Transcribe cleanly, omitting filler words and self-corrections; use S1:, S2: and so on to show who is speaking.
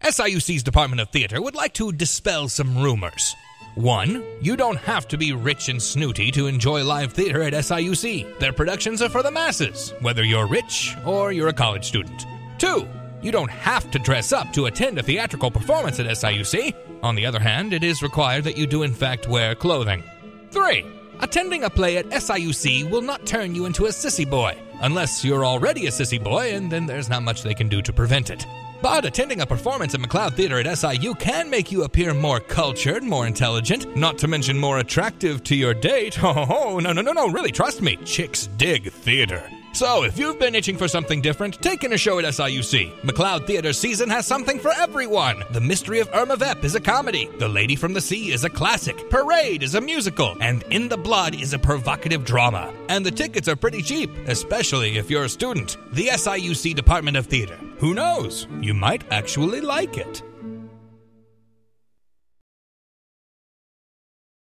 S1: SIUC's Department of Theater would like to dispel some rumors. 1. You don't have to be rich and snooty to enjoy live theater at SIUC. Their productions are for the masses, whether you're rich or you're a college student. 2. You don't have to dress up to attend a theatrical performance at SIUC. On the other hand, it is required that you do in fact wear clothing. 3. Attending a play at SIUC will not turn you into a sissy boy, unless you're already a sissy boy, and then there's not much they can do to prevent it. But attending a performance at McLeod Theater at SIU can make you appear more cultured, more intelligent, not to mention more attractive to your date. Oh, no, really, trust me, chicks dig theater. So, if you've been itching for something different, take in a show at SIUC. McLeod Theater's season has something for everyone. The Mystery of Irma Vep is a comedy. The Lady from the Sea is a classic. Parade is a musical. And In the Blood is a provocative drama. And the tickets are pretty cheap, especially if you're a student. The SIUC Department of Theater. Who knows? You might actually like it.